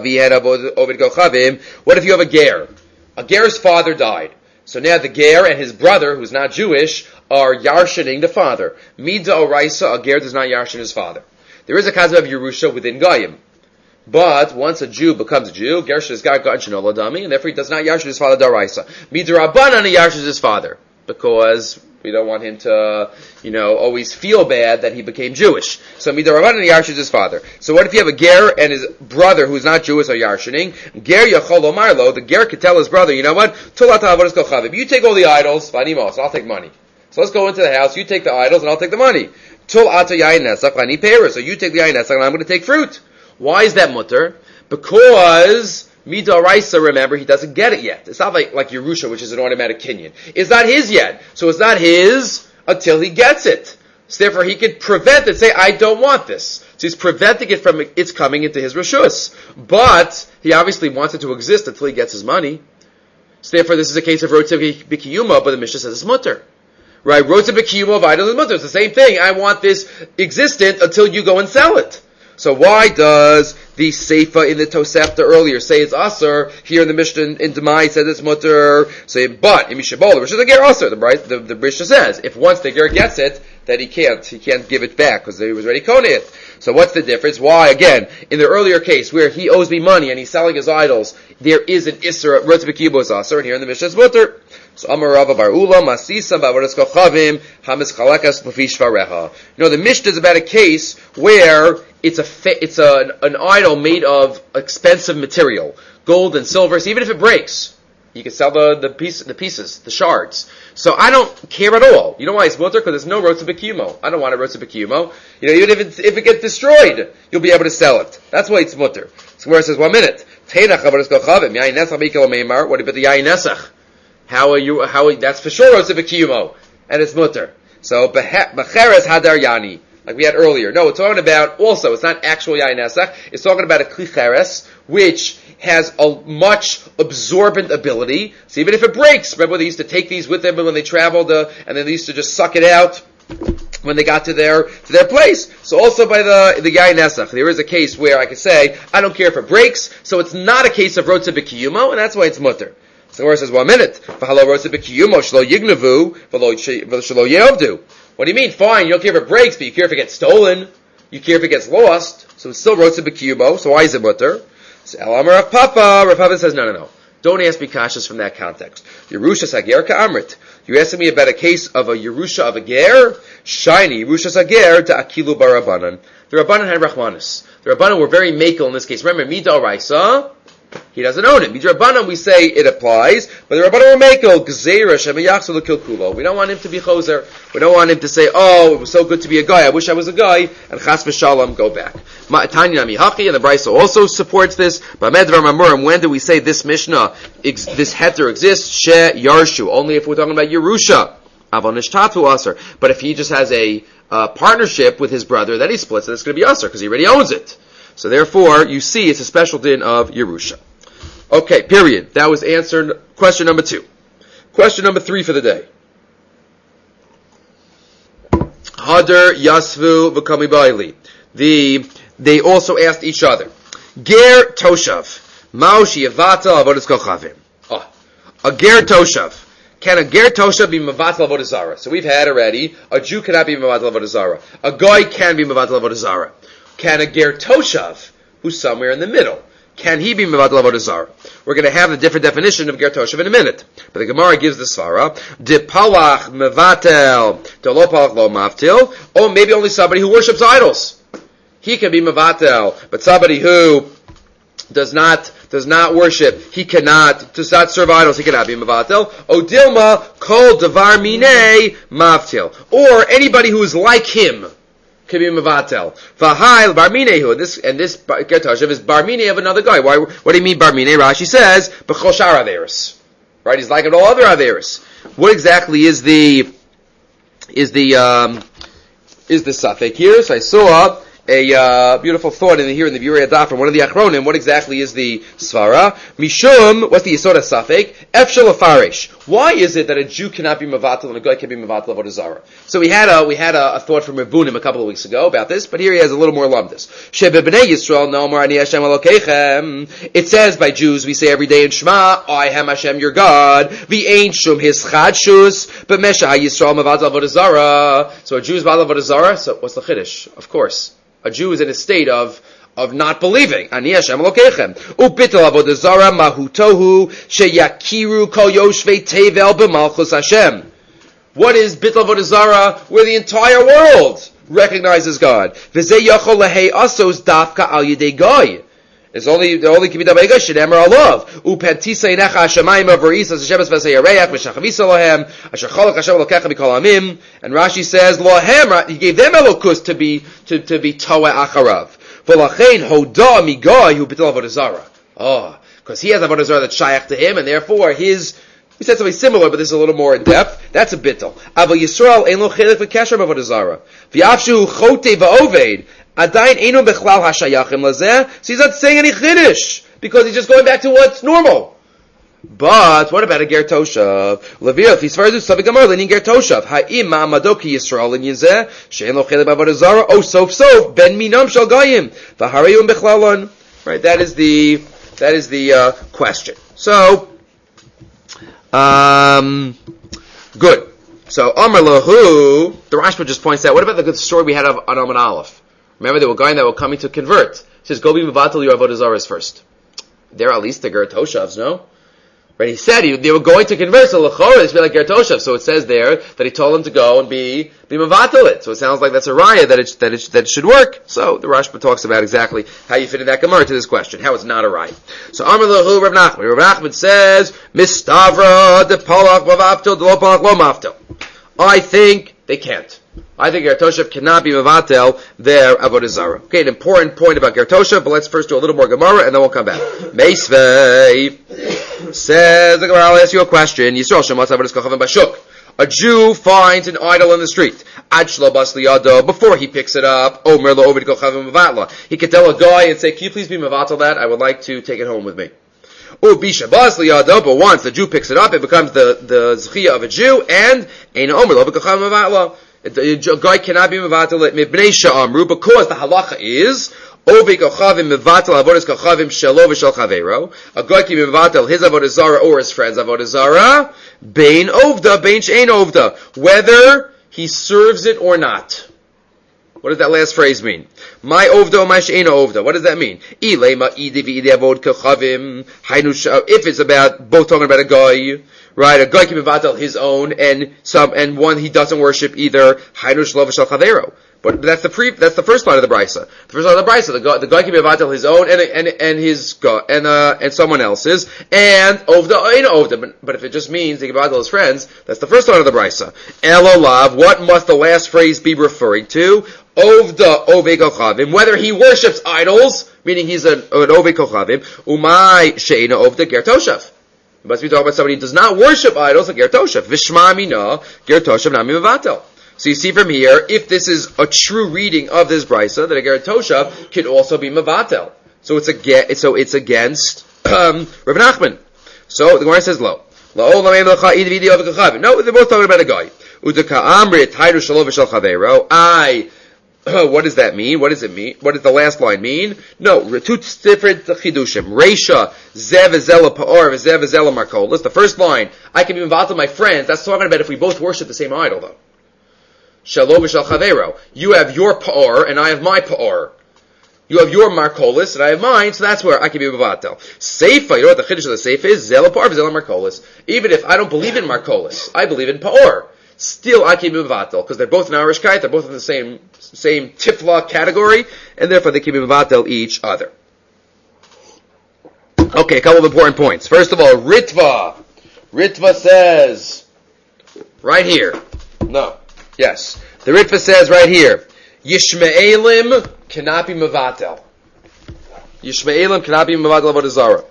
you have a ger? A ger's father died. So now the ger and his brother, who's not Jewish, are yarshaning the father. Mida oraisa, a ger does not yarshin his father. There is a concept of Yerusha within Goyim. But once a Jew becomes a Jew, Gersh is got ganchin oladami, and therefore he does not yarshin his father daraisa. Mida rabbanan, he yarshes his father. Because we don't want him to, you know, always feel bad that he became Jewish. So Midarabanan Yarshin is his father. So what if you have a ger and his brother who's not Jewish are Yarshining? Ger Yachol Omarlo, the ger could tell his brother, you know what? Tulata Avodas Kochavim. You take all the idols, Vanimos, I'll take money. So let's go into the house, you take the idols and I'll take the money. Tulata Yain Nesach Vani Pera. So you take the Yain Nesach and I'm going to take fruit. Why is that mutter? Because Midoraisa, remember, he doesn't get it yet. It's not like, like Yerusha, which is an automatic kinyan. It's not his yet. So it's not his until he gets it. So therefore he could prevent it, say, I don't want this. So he's preventing it from its coming into his Rishus. But he obviously wants it to exist until he gets his money. So therefore this is a case of Rotze B'Kiyuma, but the Mishnah says it's mutter. Right? Rotze B'Kiyuma of idols is mutter. It's the same thing. I want this existent until you go and sell it. So why does the Seifa in the Tosefta earlier say it's Asr? Here in the Mishnah in Demai says it's Mutter. Say, but in Mishabol, the Mishnah is a Ger Asr. The, the, the Mishnah says, if once the Ger gets it, that he can't, he can't give it back because he was already Kone it. So what's the difference? Why, again, in the earlier case where he owes me money and he's selling his idols, there is an Isra, Rotze B'Kiyumo is Asr, and here in the Mishnah it's Mutter. So Amar Rava Bar Ula, Masisa Ba'avodas Kochavim, Hamis Chalakas B'fi Shvareha. You know, the Mishnah is about a case where it's a fa- it's a, an idol made of expensive material, gold and silver. So even if it breaks, you can sell the the, piece, the pieces, the shards. So I don't care at all. You know why it's mutter? Because there's no Rotze B'Kiyumo. I don't want a Rotze B'Kiyumo. You know, even if it if it gets destroyed, you'll be able to sell it. That's why it's mutter. So where it says one minute, Teinach Avodas Kochavim, Yain Nesach Mikol Meimar. What about the Yain Nesach? How are you? How are, that's for sure Rotze B'Kiyumo, and it's mutter. So Becheres Hadar Yani. Like we had earlier. No, we're talking about also, it's not actual Yain Nesach, it's talking about a Kli Cheres, which has a much absorbent ability. So even if it breaks, remember they used to take these with them when they traveled, uh, and then they used to just suck it out when they got to their to their place. So also by the the Yain Nesach, there is a case where I could say, I don't care if it breaks, so it's not a case of Rotze B'Kiyumo, and that's why it's mutter. So where it says, one minute, V'halo Rotze B'Kiyumo shlo yignavu, v'lo shlo yeovdu. What do you mean? Fine, you don't care if it breaks, but you care if it gets stolen. You care if it gets lost. So it's still Rotze B'Kiyumo, so why is it mutter? So El Amar Rav Papa, Rav Papa says, no, no, no. Don't ask me kashas from that context. Yerusha Sager Ka'amrit. You're asking me about a case of a Yerusha of a Ger? Shiny, Yerusha Sager to Akilu Barabanan. The Rabbanan had Rachmanis. The Rabbanan were very makel in this case. Remember, Mida Raisa, he doesn't own it. Midra Rabbanan, we say it applies, but the Rabbanan will make it Gzeira Shemayachsu L'Kilkulo. We don't want him to be Choser. We don't want him to say, oh, it was so good to be a guy. I wish I was a guy, and Chas v'Shalom, go back. Tanya Mihaki, and the Brisa also supports this. B'Medvar Mamurim, when do we say this Mishnah, this heter exists? She Yarshu. Only if we're talking about Yerusha. Avon nishtatu aser. But if he just has a uh, partnership with his brother, then he splits it, it's going to be aser, because he already owns it. So therefore, you see, it's a special din of Yerusha. Okay, period. That was answered question number two. Question number three for the day. Hadar Yasvu v'kami ba'ili. The, they also asked each other, Ger Toshav, Maushi Yavatal Avodas Kochavim. Oh, a Ger Toshav. Can a Ger Toshav be Mavatal Avodah Zarah? So we've had already, a Jew cannot be Mavatal Avodah Zarah. A Goy can be Mavatal Avodah Zarah. Can a Ger Toshav, who's somewhere in the middle, can he be Mavatal Avodah Zarah? We're going to have the different definition of Ger Toshav in a minute. But the Gemara gives the Svara, De Palach Mevatel, De Lo Palach Lo Mavtil, or maybe only somebody who worships idols. He can be Mevatel, but somebody who does not does not worship, he cannot, does not serve idols, he cannot be Mevatel. O Dilma, Kol Devar Minei Mavtil. Or anybody who is like him can be Mevatel. V'hail Barminehu, and this, and this Ger Toshav is Barmine of another guy. Why, what do you mean Barmine? Rashi says, B'chol Shar Averis. Right, he's like in all other Averis. What exactly is the, is the, um, is the Safek here? So I saw a uh, beautiful thought in the, here in the Biurei Hadaf from one of the Achronim. What exactly is the Svara? Mishum, what's the Yisod Safek? Efshel Afarish. Why is it that a Jew cannot be Mavatal and a Goy can be Mavatal Avodah Zarah? So we had a we had a, a thought from Rebunim a couple of weeks ago about this, but here he has a little more lumdus. Shebe B'nei Yisrael Nomar Ani Hashem Elokeichem. It says by Jews we say every day in Shema, I am Hashem your God. V'ain shum his chadshus, but Mesha Yisrael Mavatal Avodah Zarah. So a Jew is Mavatal Avodah Zarah. So what's the chiddush? Of course. A Jew is in a state of of not believing. Ani Hashem Elokeichem. Ubitel avodah zara mahutohu sheyakiru kol yoshvei tevel b'malchus Hashem. What is bittul avodah zara? Where the entire world recognizes God. V'zeh yachol lehei asos dafka al yidei goy. It's only the only can be done by a guy. Shenemer alav upentisa inecha hashamayim averis as Hashem esvasei yareach v'shachavisa lohem asher cholak Hashem Elokeichem mikol amim. And Rashi says lohem, he gave them elokus to be to to be toa acharav. V'lachein hoda migoy hu bitul avodah zara. Oh, because he has avodah zara that's shayach to him, and therefore his. We said something similar, but this is a little more in depth. That's a bittul. Aval Yisrael ein lo chelik v'kesher b'avodah zara. V'yafshu chote v'oved. Adain einu bechlal hashayachim lazeh. So he's not saying any chiddush because he's just going back to what's normal. But what about a ger toshav? Levir, if he's further savik amar lenin ger toshav. Ha'im ma'amadoki Yisrael in yizeh she'en lo chelik b'avodah zara. Oh, sof sof ben minam shel goyim v'harayum bechlalon. Right, that is the that is the uh, question. So, um, good. So Amar lahu, the Rashba just points out. What about the good story we had of on Amar Aleph? Remember, there were guys that were coming to convert. He says, go be mevatel your avodah zaras first. They're at least the ger toshavs, no? Right? He said he, they were going to convert, so l'chorah, it's be like ger toshav. So it says there that he told them to go and be be mevatel it. So it sounds like that's a raya that it that it that it should work. So the Rashba talks about exactly how you fit in that gemara to this question, how it's not a raya. So Amar lahu Rav Nachman. Rav Nachman says, mistavra de palach mavaftel de lo palach lo maftel. I think they can't. I think Ger Toshav cannot be mevatel their avodah zara. Okay, an important point about Ger Toshav, but let's first do a little more Gemara and then we'll come back. Meisvei says the Gemara. I'll ask you a question. Yisrael shematz avodas kochavim bashuk. A Jew finds an idol in the street. Ad shlo bas liyado. Before he picks it up, Omer lo ovid kochavim mevatla. He could tell a guy and say, "Can you please be mevatel that? I would like to take it home with me." Ubisha bas liyado. But once the Jew picks it up, it becomes the the zechiyah of a Jew, and ein Omer lo ovid kochavim mevatla. A guy cannot be mevatel it mibnei sha'amru because the halacha is ovei kochavim mevatel avodas kochavim shelo v'shel chaveiro. A guy can be mevatel his avodah zara or his friend's avodah zara bein ovda bein she'ein ovda, whether he serves it or not. What does that last phrase mean? My ovda, my she'ein ovda. What does that mean? Ilema idi v'idi avod kochavim. If it's about both talking about a guy. Right, a guy can be mevatel his own, and some, and one he doesn't worship either. Hainu shelo v'shel chaveiro. But that's the pre, that's the first line of the brisa. The first line of the brisa, the guy, the guy can be mevatel his own and and and his and uh and someone else's, and ovda ein ovda. But, but if it just means he can mevatel his friends, that's the first line of the brisa. Elolav, what must the last phrase be referring to? Ovda ovei kochavim, whether he worships idols, meaning he's an, an ovei kochavim. Umay she'ena ovda ger toshav. It must be talking about somebody who does not worship idols like Ger Toshav. Vishma mina, Ger Toshav nami mevatel. So you see from here, if this is a true reading of this brisa, that a Ger Toshav can also be mevatel. So it's a, so it's against um, Rav Nachman. So the Gemara says lo. No, they're both talking about a guy. I, what does that mean? What does it mean? What does the last line mean? No, two different chidushim. Reisha, zev ezela pa'or, zev ezela markolis. The first line, I can be involved with my friends. That's talking about if we both worship the same idol, though. Shalom v'shal chavero. You have your pa'or, and I have my pa'or. You have your markolis, and I have mine, so that's where I can be mevatel. Seifa, you know what the chiddush of the seifa is? Zela pa'or, zela markolis. Even if I don't believe in markolis, I believe in pa'or. Still, I can be mevatel, because they're both in Arishkeit, they're both in the same, same tifla category, and therefore they can be mevatel each other. Okay, a couple of important points. First of all, Ritva. Ritva says, right here. No. Yes. The Ritva says right here, Yishmaelim cannot be mevatel. Yishmaelim cannot be mevatel avodah zarah.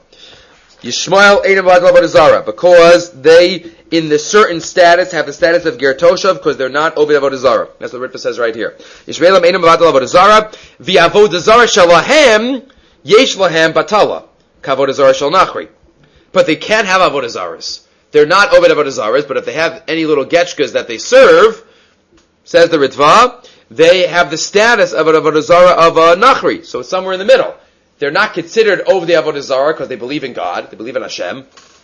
Yishmael ain't mevatel avodah zarah because they, in the certain status, have the status of ger toshav because they're not oved avodah zarah. That's what Ritva says right here. Yishmaelim ain't mevatel avodah zarah. V'avodah zarah shalahem yesh lahem batala kavodah zarah shal nachri. But they can't have avodah zarahs. They're not oved avodah zarahs, but if they have any little getchkas that they serve, says the Ritva, they have the status of an avodah zarah of a nachri, so it's somewhere in the middle. They're not considered over the avodah zarah because they believe in God, they believe in Hashem.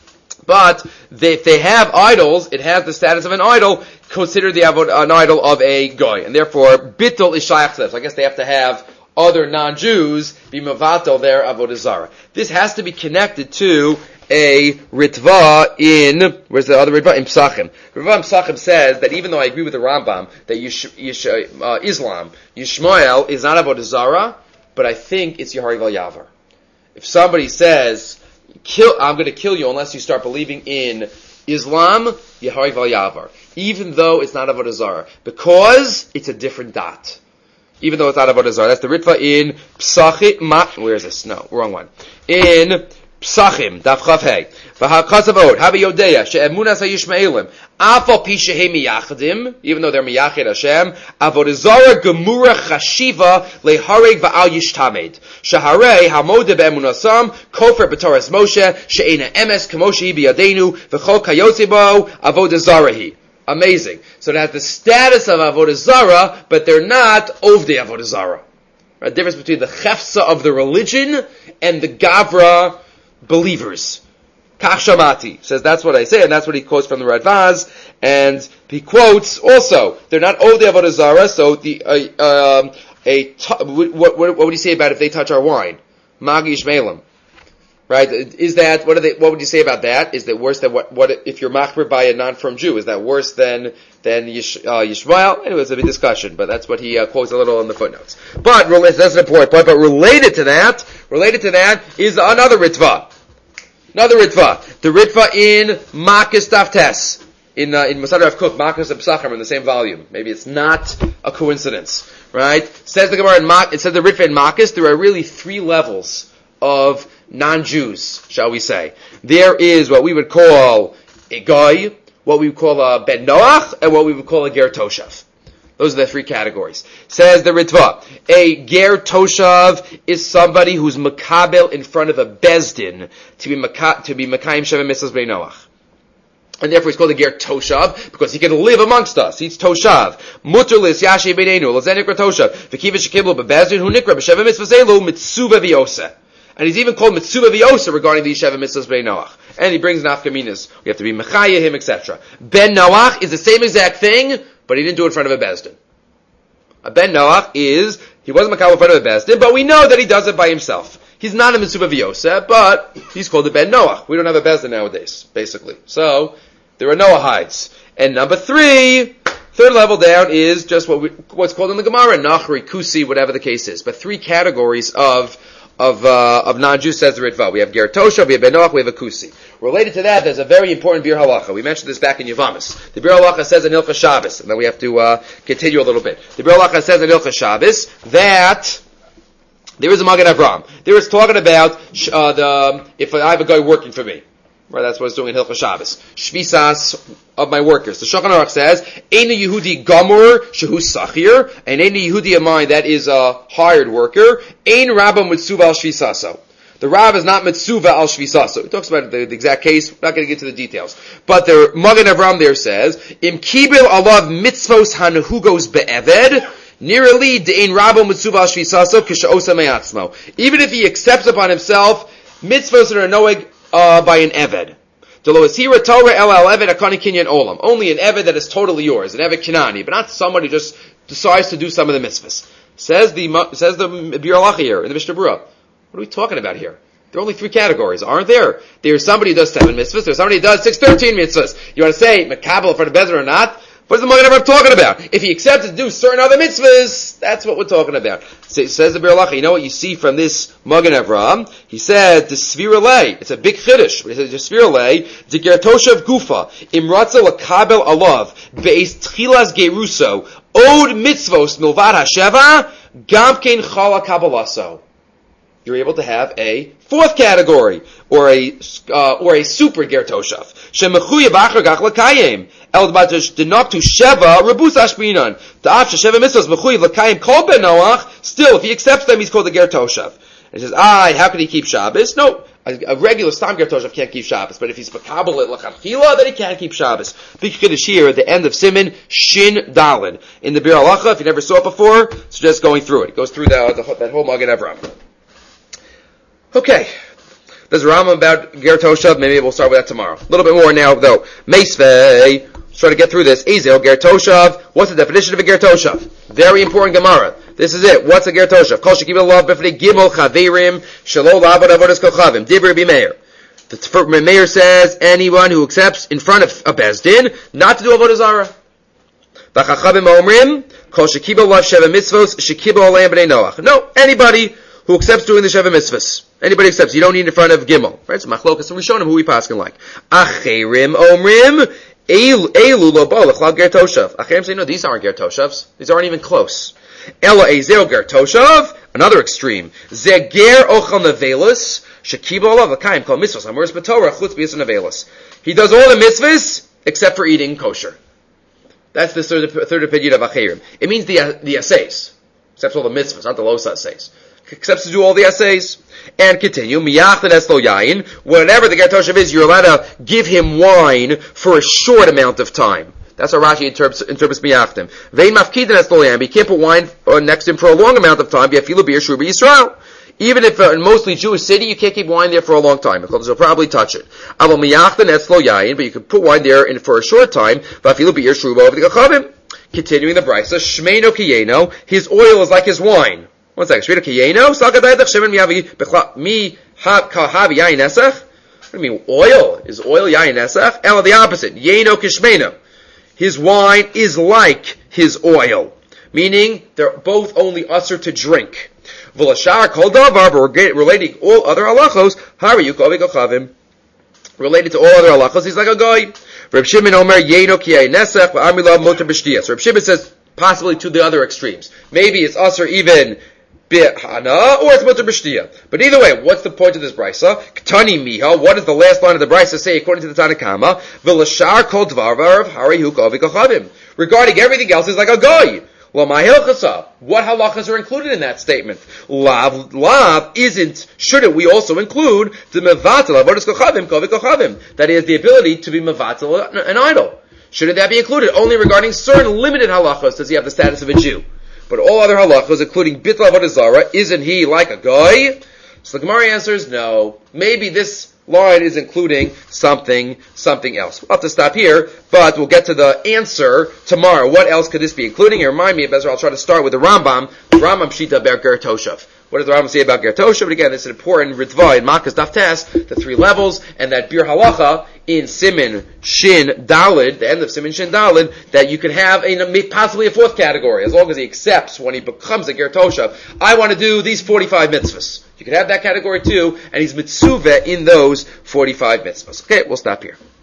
But they, if they have idols, it has the status of an idol, considered the avod, an idol of a goy, and therefore bittul is shayach to them. So I guess they have to have other non-Jews be mevatel their avodah zarah. This has to be connected to a Ritva in, where's the other Ritva? In Psachim. Ritva in Psachim says that even though I agree with the Rambam that Yish, Yish, uh, Islam, Yishmael is not avodah zarah, but I think it's Yehari Val Yavar. If somebody says, kill, I'm going to kill you unless you start believing in Islam, Yehari Val Yavar. Even though it's not avodah zarah. Because it's a different dot. Even though it's not avodah zarah. That's the Ritva in Psachim, Ma, where is this? No, wrong one. In Psachim, Daf Chav Hey. V'ha'kasav od, Habi Yodeya, she'emunas ha'yishmaelim, afal pi she'he miyachadim, even though they're miyachid Hashem, avodah zarah gemura chashiva lehareg va'al yishtamed. Shaharei hamode be'emunasam, kofer b'toras Moshe, she'ena emes k'moshe hi b'yadeinu, v'chol kayotzibo, avodah zarahi. Amazing. So it has the status of avodah zarah, but they're not ovdei avodah zarah. A difference between the chefsa of the religion and the gavra believers. Kach shamati says that's what I say, and that's what he quotes from the Radvaz, and he quotes also they're not ovdei avodah zarah. So the uh, um, a t- what, what what would you say about if they touch our wine? Magi Yishmaelim, right? Is that what are they? What would you say about that? Is that worse than what? What if you're machmer by a non-firm Jew? Is that worse than than Yish, uh, Yishmael? Anyway, it's a big discussion, but that's what he uh, quotes a little in the footnotes. But that's an important point. But related to that, related to that is another Ritva. Another Ritva. The Ritva in Makis Daftes. In, uh, in Masad Rav Kook, Makis and Psachim are in the same volume. Maybe it's not a coincidence. Right? Says the Gemara in Mak, it says the Ritva in Makis, there are really three levels of non-Jews, shall we say. There is what we would call a Goy, what we would call a Ben Noach, and what we would call a Ger Toshav. Those are the three categories. Says the Ritva, a Ger Toshav is somebody who's makabel in front of a bezdin to be maka, to be makayim sheva mitzvahs b'nei Noach. And therefore he's called a Ger Toshav because he can live amongst us. He's Toshav. Mutulis yashi b'neinu, lazen nikra Toshav. V'kiva shekiblu b'bezdin hu nikra b'sheva mitzvahs elu mitzuva v'yoseh. And he's even called Mitzuva V'yosa regarding the Yesheva Mitzvahs B'nei Noach. And he brings Nafkaminas. We have to be Mechaya him, et cetera. Ben Noach is the same exact thing, but he didn't do it in front of a Bezdin. A Ben Noach is, he wasn't Mechaya in front of a Bezdin, but we know that he does it by himself. He's not a Mitzuva V'yosa, but he's called a Ben Noach. We don't have a Bezdin nowadays, basically. So, there are Noahides. And number three, third level down is just what we, what's called in the Gemara, Nachri, Kusi, whatever the case is. But three categories of Of uh, of non-Jews, says the Ritva. We have Ger Toshav, we have Ben Noach, we have a Kusi. Related to that, there's a very important Bir Halacha. We mentioned this back in Yavamis. The Bir Halacha says in Hilchas Shabbos, and then we have to uh, continue a little bit. The Bir Halacha says in Hilchas Shabbos that there is a Magen Avraham. There is talking about uh, the if I have a guy working for me, Right, that's what it's doing in Hilchos Shabbos. Shvisas of my workers. The Shulchan Aruch says, Einu Yehudi Gamur Shehu Sachir, and Einu Yehudi of mine that is a hired worker. Ein Rabba Mitzuva al Shvisaso. The Rav is not Mitzuva al Shvisaso. He talks about the, the exact case. We're not going to get to the details. But the Magen Avram there says, Im Kibil Alav Mitzvos Hanahugos Be'eved, Nirali De'ein Rabba Mitzuva al Shvisaso Kisha'osa Me'atzmo. Even if he accepts upon himself mitzvos that are noeg Uh, by an Eved. Only an Eved that is totally yours, an Eved Kinani, but not somebody who just decides to do some of the mitzvahs. Says the says the Bir Alacha here in the Mishnah Berurah. What are we talking about here? There are only three categories, aren't there? There's somebody who does seven mitzvahs, there's somebody who does six, thirteen mitzvahs. You want to say Makabel for the Bezer or not? What is the Magen Avram talking about? If he accepts to do certain other mitzvahs, that's what we're talking about. So, says the Bir Alacha, you know what you see from this Magen Avram? He said, the Svira Lei, it's a big chiddush. He said, the Svira Lei, the Gertoshav Gufa, Imratza Lakabel Alav, Be'ez Tchilas Geruso, Od Mitzvos Milvad Hasheva, Gamkein Chala Kabalaso. You're able to have a fourth category, or a uh, or a super gertoshav. Shemechuyev achar gach l'kayim el b'atash denaktu sheva rebus ashbinan. Da'af sheva mitzvos mechuyev l'kayim kol ben Noach. Still, if he accepts them, he's called a gertoshav. And he says, "Ah, how can he keep Shabbos?" No, a, a regular stam gertoshav can't keep Shabbos. But if he's makabel it l'chadchila, then he can't keep Shabbos. Big chiddush here at the end of Siman Shin Daled in the Bir Alacha. If you never saw it before, so just going through it. It goes through the, the, that whole Magen Avram. Okay, there's a Rambam about Ger Toshav. Maybe we'll start with that tomorrow. A little bit more now, though. Meisvei. Let's try to get through this. Ezel Ger Toshav. What's the definition of a Ger Toshav? Very important Gemara. This is it. What's a Ger Toshav? Kol shekiv alav b'fnei gimel chaverim shelo la'avod avodas kochavim. Dibur b'meir. The Meir says anyone who accepts in front of a bezdin not to do avodah zarah. V'chachavim omrim kol shekiv alav sheva mitzvos shekiv alav b'nei Noach. No, anybody who accepts doing the Sheva Mitzvahs. Anybody accepts. You don't need in front of Gimel. Right? So Machlokas and Rishonim, who we paskin like. Acherim omrim, elu lo bo l'chlal ger toshav. Acherim say, no, these aren't ger toshavs. These aren't even close. Ela ezel ger toshav, another extreme. Ze ger ochel nevelis, shekibo olav l'kayim kol mitzvahs, amuris b'torah, chutz b'yis nevelis. He does all the mitzvahs, except for eating kosher. That's the third, third opinion of Acherim. It means the, the essays. Except all the mitzvahs, not the losa essays. Accepts to do all the essays. And continue, miyachlin eslo yayin, whatever the gertoshav is, you're allowed to give him wine for a short amount of time. That's how Rashi interprets, interprets miyachlim. Vein mafkidin eslo yayin, but you can't put wine next to him for a long amount of time, yafilu bir shuba Yisrael. Even if uh, in mostly Jewish city, you can't keep wine there for a long time, because they'll probably touch it. Aval miyachlin eslo yayin, but you can put wine there in, for a short time, vafilu bir shuba over the gachavim. Continuing the brisa, shmeino kiyeno, his oil is like his wine. One second. Shmita kiyeno, salkadaydach shemen miyavi bechla mi kahavi yayin esach. What do you mean oil? Is oil yayin esach? Ela the opposite. Yeno kishmeno. His wine is like his oil, meaning they're both only usher to drink. V'lashar kol davar, but relating all other halachos, hari yukovi kochavim. Related to all other halachos, he's like a guy. Reb Shimon Omer yeno kiyayin esach v'amilav moter b'shtiyas. Reb Shimon says possibly to the other extremes. Maybe it's usher even Bihana, or it's mutter b'shtiya. But either way, what's the point of this brisa? Ktani miha, what does the last line of the brisa say according to the Tanakama? V'lashar kol dvar of hari hukov v'kochavim. Regarding everything else, is like a guy. Well, my hilchasa, what halachas are included in that statement? Lav, lav isn't, shouldn't we also include the mevatel avodas kochavim, kol v'kochavim? That is the ability to be mevatel an idol. Shouldn't that be included? Only regarding certain limited halachas does he have the status of a Jew. But all other halachos, including bitla avodah zarah, isn't he like a guy? So the Gemara answers no. Maybe this line is including something, something else. We'll have to stop here, but we'll get to the answer tomorrow. What else could this be including? And remind me of Ezra, I'll try to start with the Rambam, Rambam Shita Ber Ger Toshav. What does the Rambam say about Ger Toshav? But again, it's an important Ritva in Makas Daf Tes, the three levels, and that Bir Halacha in Siman Shin Dalid, the end of Siman Shin Dalid, that you can have a, possibly a fourth category, as long as he accepts when he becomes a Ger Toshav. I want to do these forty-five mitzvahs. You can have that category too, and he's mitzuvah in those forty-five mitzvahs. Okay, we'll stop here.